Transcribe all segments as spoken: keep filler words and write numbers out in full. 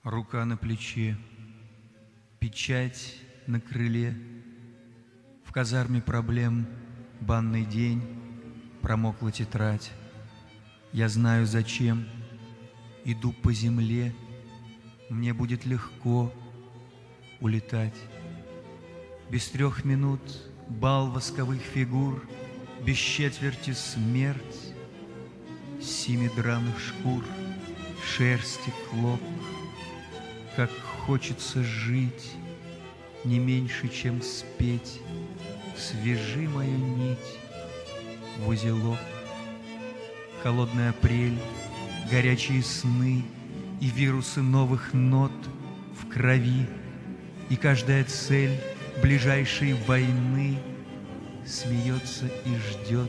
Рука на плече, печать на крыле. В казарме проблем банный день, промокла тетрадь. Я знаю, зачем иду по земле, мне будет легко улетать. Без трех минут бал восковых фигур, без четверти смерть, семи драных шкур, шерсти клок. Как хочется жить, не меньше, чем спеть. Свяжи мою нить в узелок. Холодный апрель, горячие сны и вирусы новых нот в крови, и каждая цель ближайшей войны смеется и ждет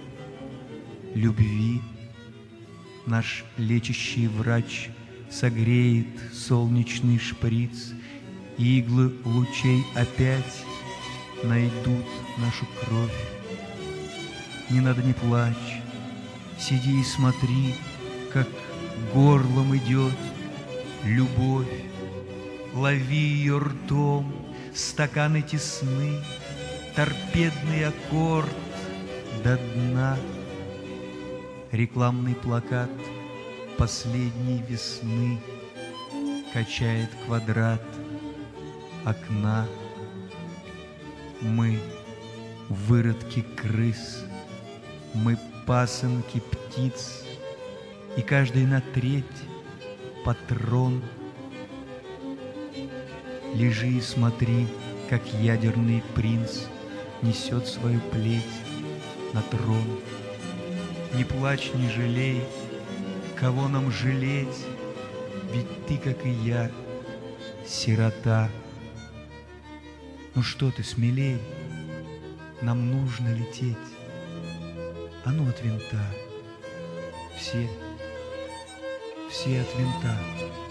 любви. Наш лечащий врач согреет солнечный шприц, и иглы лучей опять найдут нашу кровь. Не надо, не плачь, сиди и смотри, как горлом идет любовь. Лови ее ртом, стаканы тесны, торпедный аккорд до дна. Рекламный плакат последней весны качает квадрат окна. Мы выродки крыс, мы пасынки птиц, и каждый на треть патрон. Лежи и смотри, как ядерный принц несет свою плеть на трон. Не плачь, не жалей, кого нам жалеть, ведь ты, как и я, сирота. Ну что ты, смелей, нам нужно лететь. А ну от винта, все, все от винта.